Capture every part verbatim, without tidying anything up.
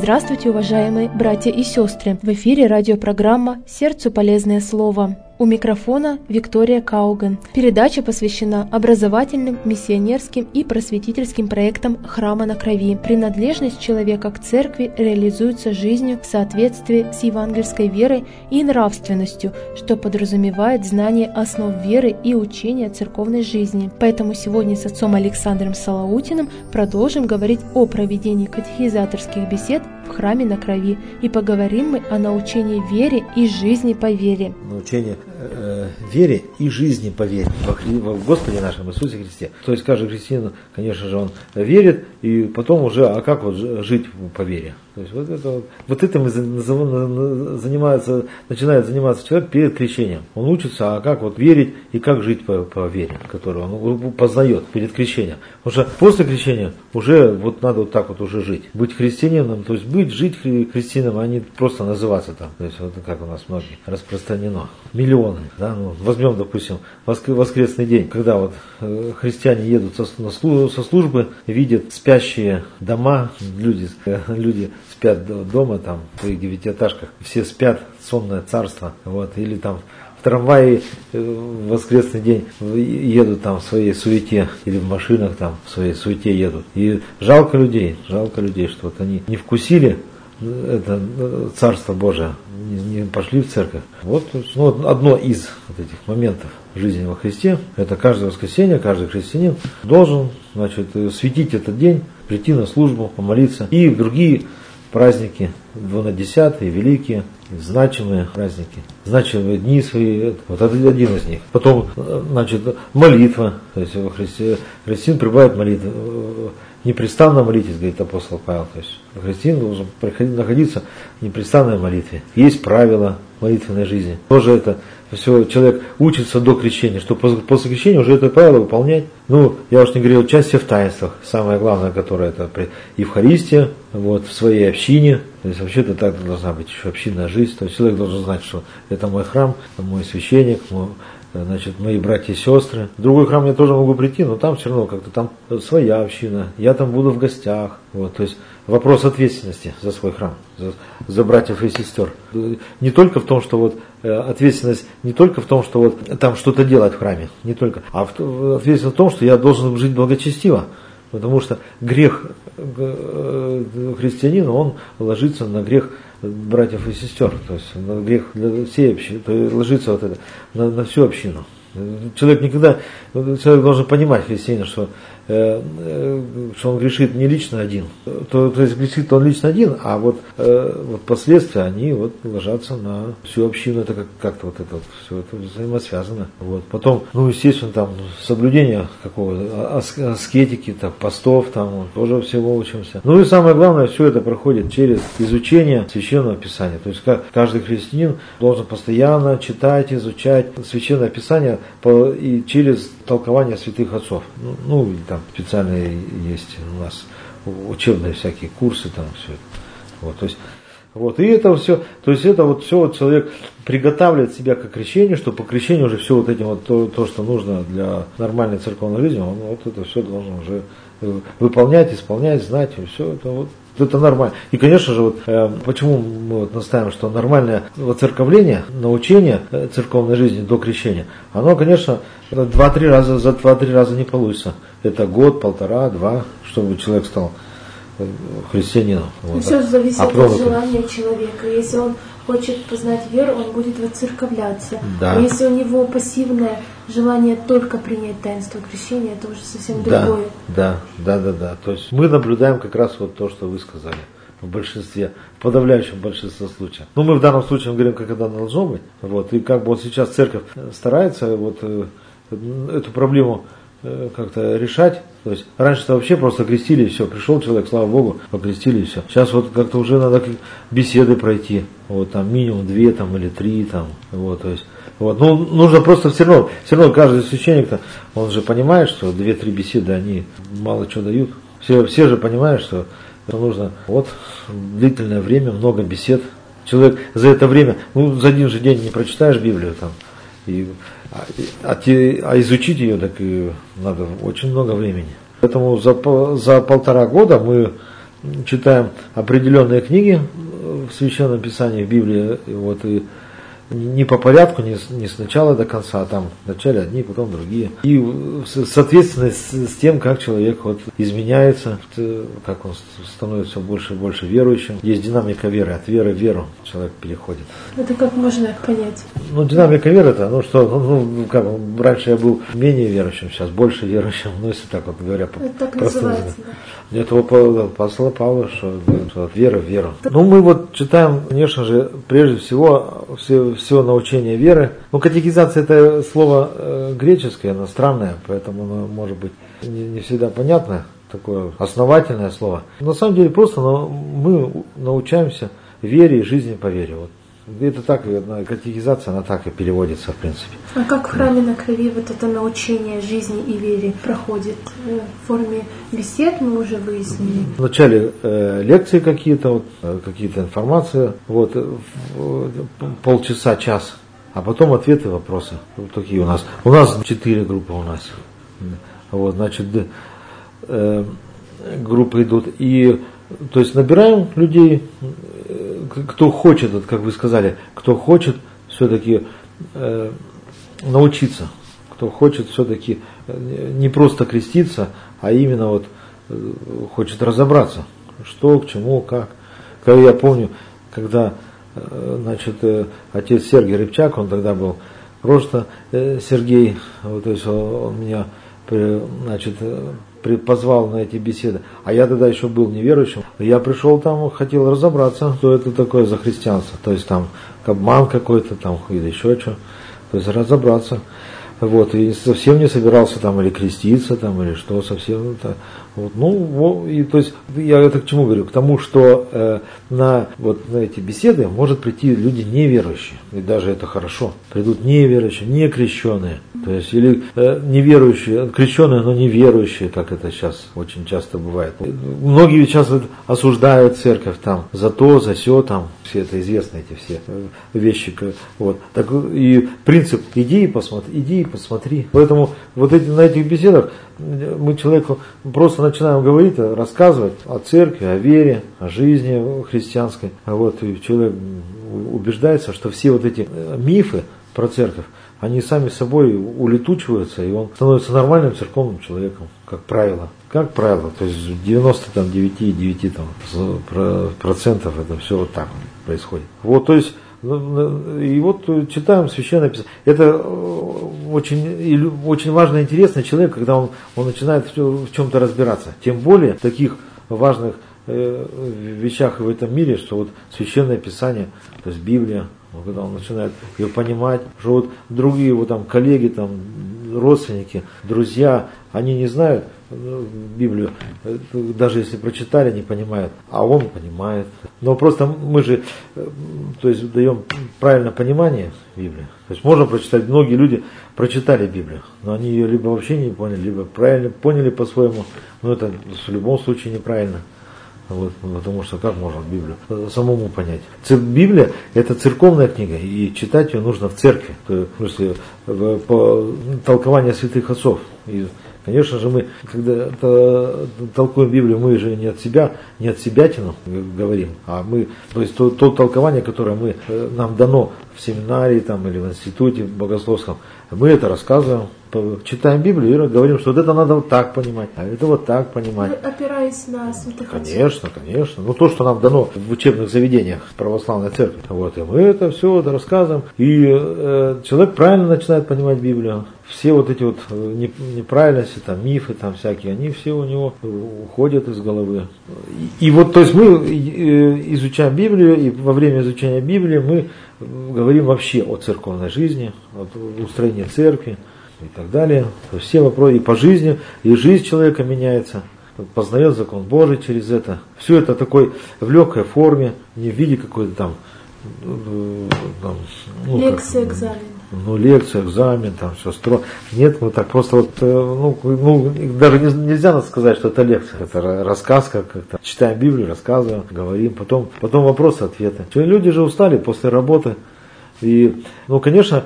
Здравствуйте, уважаемые братья и сестры! В эфире радиопрограмма «Сердцу полезное слово». У микрофона Виктория Кауган. Передача посвящена образовательным, миссионерским и просветительским проектам Храма на Крови. Принадлежность человека к церкви реализуется жизнью в соответствии с евангельской верой и нравственностью, что подразумевает знание основ веры и учения церковной жизни. Поэтому сегодня с отцом Александром Салаутиным продолжим говорить о проведении катехизаторских бесед в Храме на Крови. И поговорим мы о научении вере и жизни по вере. Научение э, вере и жизни по вере в Господе нашем Иисусе Христе. То есть каждый христианин, конечно же, он верит, и потом уже, а как вот жить по вере? То есть вот, это, вот этим занимается, начинает заниматься человек перед крещением. Он учится, а как вот верить и как жить по, по вере, которую он познает перед крещением. Потому что после крещения уже вот надо вот так вот уже жить. Быть христианином, то есть быть, жить христианином, а не просто называться там. То есть вот как у нас многие распространено. Миллионы. Да? Ну, возьмем, допустим, воскресный день, когда вот христиане едут со, со службы, видят спящие дома, люди, люди спят дома, там, в своих девятиэтажках, все спят, сонное царство, вот, или там в трамвае в воскресный день едут там в своей суете, или в машинах там в своей суете едут. И жалко людей, жалко людей, что вот они не вкусили это Царство Божие, не, не пошли в церковь. Вот, ну, одно из вот этих моментов жизни во Христе, это каждое воскресенье, каждый христианин должен, значит, светить этот день, прийти на службу, помолиться. И другие праздники, двунадесятые, великие, значимые праздники, значимые дни свои, вот это один из них. Потом, значит, молитва, то есть во Христе, христианин пребывает молитва, непрестанно молитесь, говорит апостол Павел. То есть христианин должен находиться в непрестанной молитве. Есть правила молитвенной жизни. Тоже это все, человек учится до крещения, что после крещения уже это правило выполнять. Ну, я уж не говорил, участие в таинствах. Самое главное, которое это Евхаристия, вот, в своей общине. То есть вообще-то так должна быть еще общинная жизнь. То есть человек должен знать, что это мой храм, это мой священник, мой, значит, мои братья и сестры. В другой храм я тоже могу прийти, но там все равно как-то там своя община. Я там буду в гостях. Вот, то есть вопрос ответственности за свой храм, за, за братьев и сестер. Не только в том, что вот ответственность не только в том, что вот там что-то делать в храме, не только, а в, ответственность в том, что я должен жить благочестиво. Потому что грех христианина, он ложится на грех братьев и сестер, то есть на грех для всей общины, то есть ложится вот это, на, на всю общину. Человек никогда, человек должен понимать, христианин, что, э, э, что он грешит не лично один. То, то есть грешит он лично один, а вот, э, вот последствия, они вот ложатся на всю общину. Это как, как-то вот это вот, все это взаимосвязано. Вот. Потом, ну, естественно, там соблюдение какого-то аскетики, так, постов, там вот, тоже всего учимся. Ну и самое главное, все это проходит через изучение Священного Писания. То есть каждый христианин должен постоянно читать, изучать Священное Писание и через толкование святых отцов. Ну, ну, там специальные есть у нас учебные всякие курсы, там все это. Вот, то есть, вот, и это все, то есть это вот все вот человек приготавливает себя к крещению, что по крещению уже все вот этим вот то, то, что нужно для нормальной церковной жизни, он вот это все должен уже выполнять, исполнять, знать, и все это вот. Это нормально. И, конечно же, вот, э, почему мы вот настаиваем, что нормальное воцерковление, научение церковной жизни до крещения, оно, конечно, два-три раза, за два-три раза не получится. Это год, полтора, два, чтобы человек стал христианином. Вот. Все зависит а от желания человека. Если он хочет познать веру, он будет воцерковляться. Да. А если у него пассивное желание только принять таинство крещения, это уже совсем да, другое. Да, да, да, да. То есть мы наблюдаем как раз вот то, что вы сказали. В большинстве, в подавляющем большинстве случаев. Ну, мы в данном случае говорим, как это должно быть. Вот. И как бы вот сейчас церковь старается вот эту проблему как-то решать. То есть раньше-то вообще просто крестили и все. Пришел человек, слава Богу, покрестили и все. Сейчас вот как-то уже надо беседы пройти. Вот там минимум две там, или три там. Вот, то есть, вот. Ну, нужно просто все равно, все равно каждый священник-то, он же понимает, что две-три беседы, они мало чего дают. Все, все же понимают, что нужно вот длительное время, много бесед. Человек за это время, ну, за один же день не прочитаешь Библию там. И, а, а, а изучить ее так и надо очень много времени. Поэтому за, за полтора года мы читаем определенные книги в Священном Писании, в Библии, и вот и не по порядку, не, не с начала до конца, а там вначале одни, потом другие. И соответственно с, с тем, как человек вот изменяется, как он становится больше и больше верующим. Есть динамика веры, от веры в веру человек переходит. Это как можно понять? Ну, динамика веры это, ну что, ну, как, раньше я был менее верующим, сейчас больше верующим, ну, если так вот говоря. Это так называется, да? Этого апостола Павла, что, что от веры в веру. Ну, мы вот читаем, конечно же, прежде всего, все, все научение веры. Ну, катехизация это слово э, греческое, оно странное, поэтому оно может быть не, не всегда понятно, такое основательное слово. На самом деле просто но мы научаемся вере и жизни по вере. Вот. Это так, катехизация, она так и переводится, в принципе. А как в храме на крови вот это научение жизни и вере проходит? В форме бесед мы уже выяснили. Вначале э, лекции какие-то, вот, э, какие-то информации, вот, э, полчаса, час, а потом ответы, вопросы. Вот такие у нас. У нас четыре группы у нас. Вот, значит, э, группы идут. И, то есть, набираем людей, кто хочет, вот, как вы сказали, кто хочет все-таки э, научиться, кто хочет все-таки не просто креститься, а именно вот э, хочет разобраться, что, к чему, как. Как я помню, когда э, значит, э, отец Сергий Рыбчак, он тогда был просто э, Сергей, вот, то есть он, он меня при, значит, при, позвал на эти беседы, а я тогда еще был неверующим. Я пришел там, хотел разобраться, что это такое за христианство, то есть там обман какой-то там или еще что, то есть разобраться. Вот, и совсем не собирался там или креститься, там, или что, совсем это. Вот, ну, и, то есть, я это к чему говорю? К тому, что э, на, вот, на эти беседы может прийти люди неверующие, и даже это хорошо. Придут неверующие, не крещеные, то есть, или э, неверующие, крещеные, но неверующие, как это сейчас очень часто бывает. Многие ведь сейчас вот осуждают церковь там за то, за сё, там, все это известно, эти все вещи. Вот. Так, и принцип, иди и посмотри, иди и посмотри. Поэтому вот эти, на этих беседах мы человеку просто начинаем говорить, рассказывать о церкви, о вере, о жизни христианской. Вот, и человек убеждается, что все вот эти мифы про церковь, они сами собой улетучиваются, и он становится нормальным церковным человеком, как правило. Как правило, то есть девяносто девять целых девять десятых процентов это все вот так происходит. Вот, то есть, и вот читаем Священное Писание. Это очень, очень важно и интересно человек, когда он, он начинает в чем-то разбираться. Тем более в таких важных э, вещах в этом мире, что вот Священное Писание, то есть Библия, когда он начинает ее понимать, что вот другие его там коллеги, там, родственники, друзья, они не знают Библию, даже если прочитали, не понимают, а он понимает. Но просто мы же, то есть, даем правильное понимание Библии. То есть можно прочитать, многие люди прочитали Библию, но они ее либо вообще не поняли, либо правильно поняли по-своему, но это в любом случае неправильно. Вот, потому что как можно Библию самому понять? Библия это церковная книга, и читать ее нужно в церкви, то, в смысле, по толкованию святых отцов. И, конечно же, мы, когда толкуем Библию, мы же не от себя, не от себятину говорим, а мы, то есть то, то толкование, которое мы, нам дано в семинарии там, или в институте богословском, мы это рассказываем, читаем Библию и говорим, что вот это надо вот так понимать, а это вот так понимать. Вы опираясь на святых отцов? Конечно, конечно. Ну то, что нам дано в учебных заведениях православной церкви. Вот, и мы это все вот рассказываем. И э, человек правильно начинает понимать Библию. Все вот эти вот неправильности, там, мифы там всякие, они все у него уходят из головы. И, и вот, то есть мы изучаем Библию, и во время изучения Библии мы говорим вообще о церковной жизни, о устроении церкви и так далее. То есть все вопросы и по жизни, и жизнь человека меняется, познает закон Божий через это. Все это такой в легкой форме, не в виде какой-то там, там ну, лекция, как, экзамен. Ну, лекция, экзамен, там все строго. Нет, мы так просто вот, ну, ну даже нельзя сказать, что это лекция, это рассказ, как как-то читаем Библию, рассказываем, говорим, потом, потом вопросы, ответы. Люди же устали после работы, И, ну, конечно,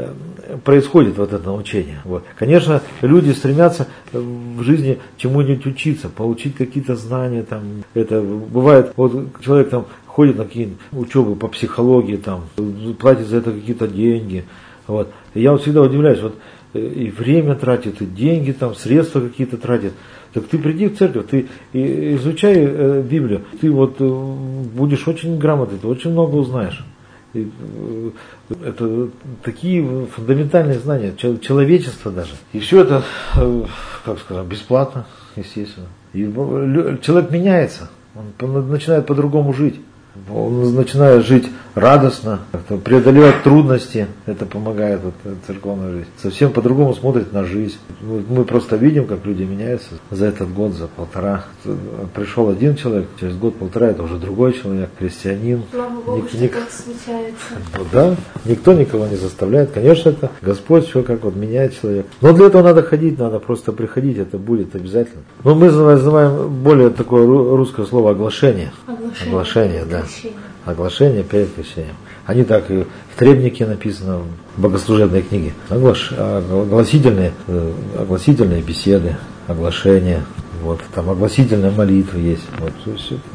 происходит вот это научение. Вот. Конечно, люди стремятся в жизни чему-нибудь учиться, получить какие-то знания. Там. Это бывает, вот человек там ходит на какие-нибудь учебы по психологии, там, платит за это какие-то деньги. Вот. И я вот всегда удивляюсь, вот и время тратит, и деньги, там, средства какие-то тратит. Так ты приди в церковь, ты изучай э, Библию, ты вот э, будешь очень грамотный, ты очень много узнаешь. И, э, это такие фундаментальные знания, человечества даже. И все это, э, как сказать, бесплатно, естественно. И человек меняется, он начинает по-другому жить. Он начинает жить радостно, преодолевать трудности, это помогает вот, церковная жизнь. Совсем по-другому смотрит на жизнь. Мы просто видим, как люди меняются за этот год, за полтора. Пришел один человек, через год-полтора это уже другой человек, христианин. Слава Богу, что так случается. Да, никто никого не заставляет. Конечно, это Господь все как вот меняет человека. Но для этого надо ходить, надо просто приходить, это будет обязательно. Но мы называем более такое русское слово оглашение. Оглашение, оглашение да. Оглашение перед крещением. Они так и в требнике написано, в богослужебной книге. Оглаш... Огласительные, огласительные беседы, оглашения, вот, там огласительная молитва есть. Вот, все это.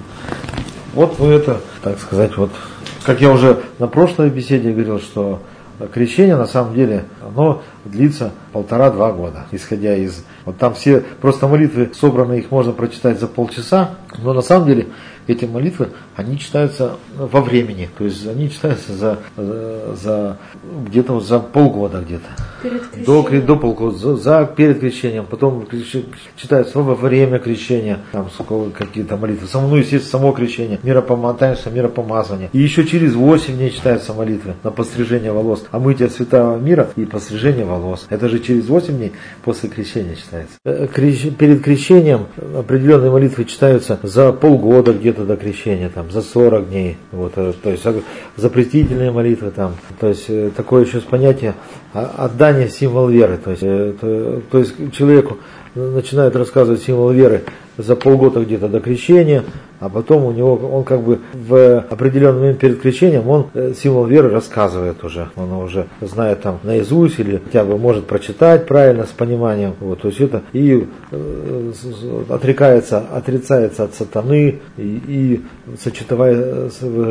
Вот ну, это, так сказать, вот, как я уже на прошлой беседе говорил, что крещение на самом деле, оно длится полтора-два года, исходя из... Вот там все просто молитвы собраны, их можно прочитать за полчаса, но на самом деле эти молитвы, они читаются во времени, то есть они читаются за, за, за где-то за полгода где-то. Перед до, до полгода, за, за перед крещением, потом читаются во время крещения, там какие-то молитвы, само, ну естественно само крещение, миропомазание, миропомазание. И еще через восемь дней читаются молитвы на пострижение волос, омытие святого мира и пострижение волос. Это же через восемь дней после крещения читается. Перед крещением определенные молитвы читаются за полгода где-то до крещения, там, за сорок дней, вот, то есть запретительные молитвы, там, то есть такое еще понятие отдания символ веры, то есть, то, то есть человеку начинают рассказывать символ веры за полгода где-то до крещения, а потом у него, он как бы в определенный момент перед крещением, он символ веры рассказывает уже, он уже знает там наизусть или хотя бы может прочитать правильно с пониманием, вот, то есть это и э, отрекается, отрицается от сатаны и, и сочетывая,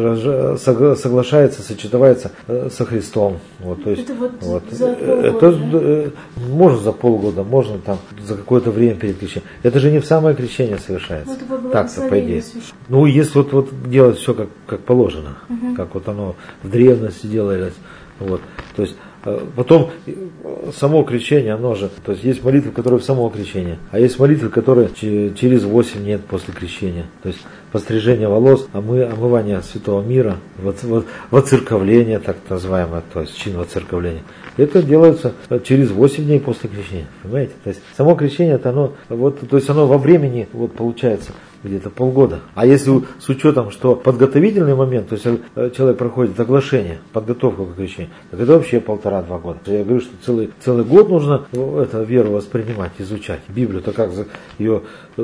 соглашается, сочетывается со Христом, вот, то есть это вот, вот, за полгода, это, да? можно за полгода, можно там за какое-то время перед крещением, это же не в самое крещение совершается. Вот так-то, по идее. Ну, если вот, вот делать все как, как положено, угу. как вот оно в древности делалось. Вот. То есть потом само крещение, оно же, то есть есть молитвы, которые в само крещение, а есть молитвы, которые через восемь лет после крещения. То есть пострижение волос, омы, омывание святого мира, воцерковление, так называемое, то есть чин воцерковления. Это делается через восемь дней после крещения. Понимаете? То есть само крещение, это оно, вот, то есть оно во времени вот, получается где-то полгода. А если с учетом, что подготовительный момент, то есть человек проходит оглашение, подготовку к крещению, так это вообще полтора-два года. Я говорю, что целый, целый год нужно это, веру воспринимать, изучать. Библию-то как за, ее,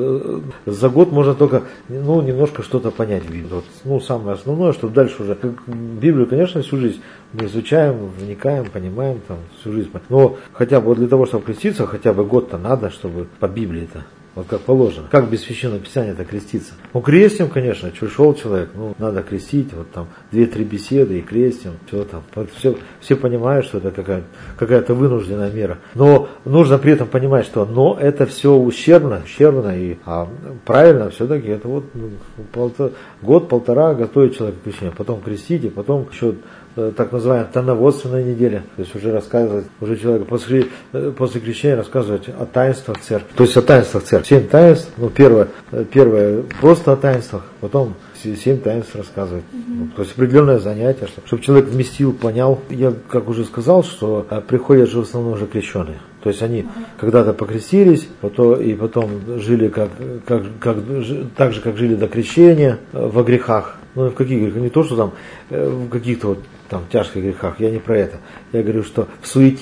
за год можно только ну, немножко что-то понять в Библии. Вот, ну, самое основное, чтобы дальше уже Библию, конечно, всю жизнь мы изучаем, вникаем, понимаем там, всю жизнь. Но хотя бы вот для того, чтобы креститься, хотя бы год-то надо, чтобы по Библии-то. Вот как положено. Как без священного писания-то креститься? Ну, крестим, конечно, пришел человек, ну, надо крестить, вот там две-три беседы и крестим, все там. Вот все, все понимают, что это какая-то, какая-то вынужденная мера. Но нужно при этом понимать, что но это все ущербно, ущербно, и а правильно все-таки это вот ну, полтора, год-полтора готовить человека к крещению, потом крестить, и потом еще так называемая тайноводственная неделя, то есть уже рассказывать, уже человек после, после крещения рассказывать о таинствах церкви, то есть о таинствах церкви. Семь таинств, ну первое, первое просто о таинствах, потом семь таинств рассказывать. Mm-hmm. То есть определенное занятие, чтобы, чтобы человек вместил, понял. Я, как уже сказал, что приходят же в основном уже крещеные. То есть они uh-huh. когда-то покрестились, потом, и потом жили как, как, как, так же, как жили до крещения, во грехах. Ну, в каких грехах? Не то, что там в каких-то вот там тяжких грехах, я не про это. Я говорю, что в суете.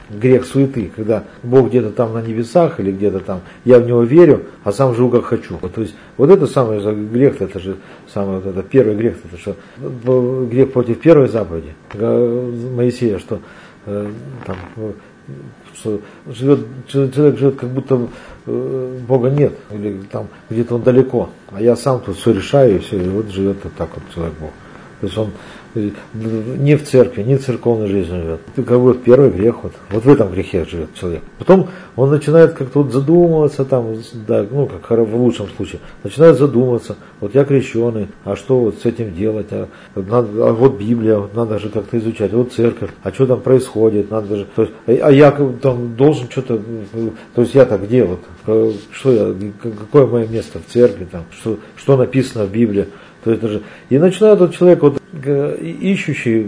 грех суеты, когда Бог где-то там на небесах или где-то там, я в Него верю, а сам живу как хочу. Вот, то есть вот это самый грех, это же самый, вот это первый грех, это что грех против первой заповеди Моисея, что э, там, что живет, человек живет как будто э, Бога нет, или там где-то он далеко, а я сам тут все решаю, и все, и вот живет вот так вот человек Бог. То есть он не в церкви, не в церковной жизни живет. Это как бы первый грех, вот, вот в этом грехе живет человек. Потом он начинает как-то вот задумываться, там, да, ну, как в лучшем случае, начинает задумываться, вот я крещеный, а что вот с этим делать, а, надо, а вот Библия, вот надо же как-то изучать, вот церковь, а что там происходит, надо же, то есть, а, а я там должен что-то, то есть я-то где, вот, что я, какое мое место в церкви, там, что, что написано в Библии. То есть даже, и начинает этот человек, вот, ищущий,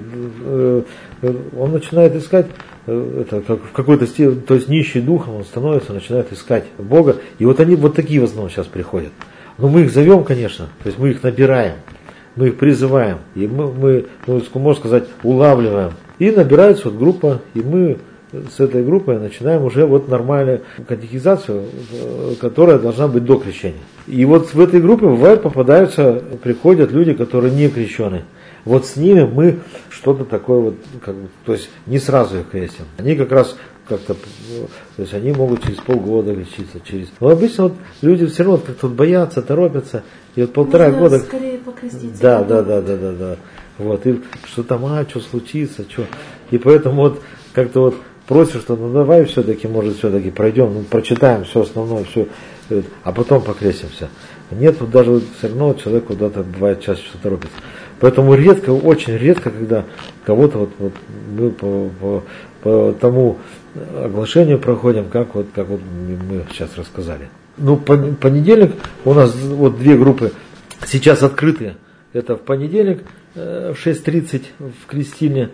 он начинает искать, это, как в какой-то стиле, то есть нищий духом, он становится, начинает искать Бога. И вот они вот такие в основном сейчас приходят. Но мы их зовем, конечно, то есть мы их набираем, мы их призываем, и мы, мы ну, можно сказать, улавливаем. И набирается вот группа, и мы с этой группой начинаем уже вот нормальную катехизацию, которая должна быть до крещения. И вот в этой группе бывает попадаются, приходят люди, которые не крещеные. Вот с ними мы что-то такое вот, как бы, то есть не сразу их крестим. Они как раз как-то, то есть они могут через полгода лечиться, через. Но обычно вот люди все равно как-то вот боятся, торопятся, и вот полтора Можно года. Скорее покреститься. Да, да, да, да, да, да. Вот, и что там, а, что случится, что. И поэтому вот как-то вот просишь, что ну давай все-таки, может, все-таки пройдем, ну, прочитаем все основное, все, а потом покрестимся. Нет, вот даже вот все равно человек куда-то бывает чаще что торопится. Поэтому редко, очень редко, когда кого-то вот, вот мы по, по, по тому оглашению проходим, как вот, как вот мы сейчас рассказали. Ну, понедельник у нас вот две группы сейчас открытые. Это в понедельник в шесть тридцать в Крестильне.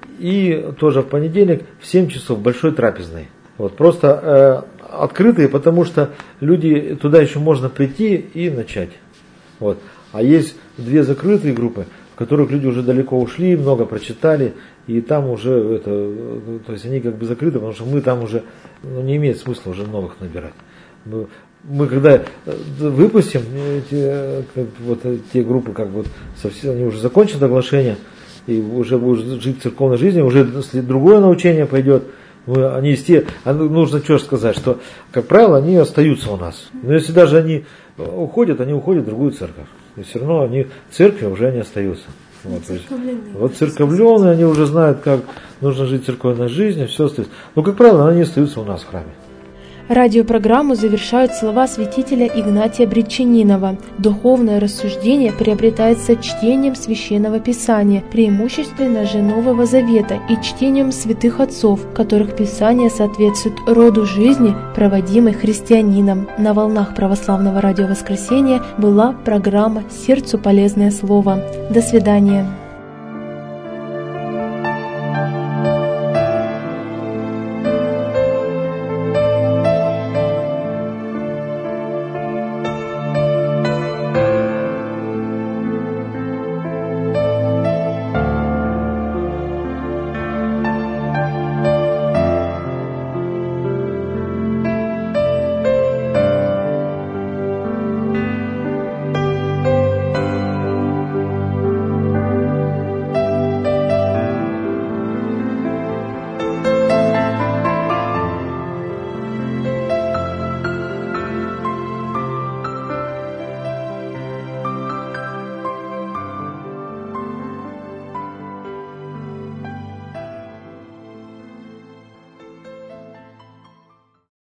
И тоже в понедельник в семь часов большой трапезной. Вот, просто э, открытые, потому что люди, туда еще можно прийти и начать. Вот. А есть две закрытые группы, в которых люди уже далеко ушли, много прочитали, и там уже это, то есть они как бы закрыты, потому что мы там уже, ну, не имеет смысла уже новых набирать. Мы, мы когда выпустим эти, вот, те группы, как бы совсем, они уже закончат оглашение, и уже будут жить церковной жизнью, уже если другое научение пойдет, мы, они из те, нужно что сказать, что, как правило, они остаются у нас. Но если даже они уходят, они уходят в другую церковь. И все равно они в церкви уже они остаются. Вот, то есть, вот церковленные, они уже знают, как нужно жить церковной жизнью, все остается. Но, как правило, они остаются у нас в храме. Радиопрограмму завершают слова святителя Игнатия Бритчанинова. Духовное рассуждение приобретается чтением Священного Писания, преимущественно же Нового Завета, и чтением святых отцов, которых Писание соответствует роду жизни, проводимой христианином. На волнах Православного радио Воскресения была программа «Сердцу полезное слово». До свидания.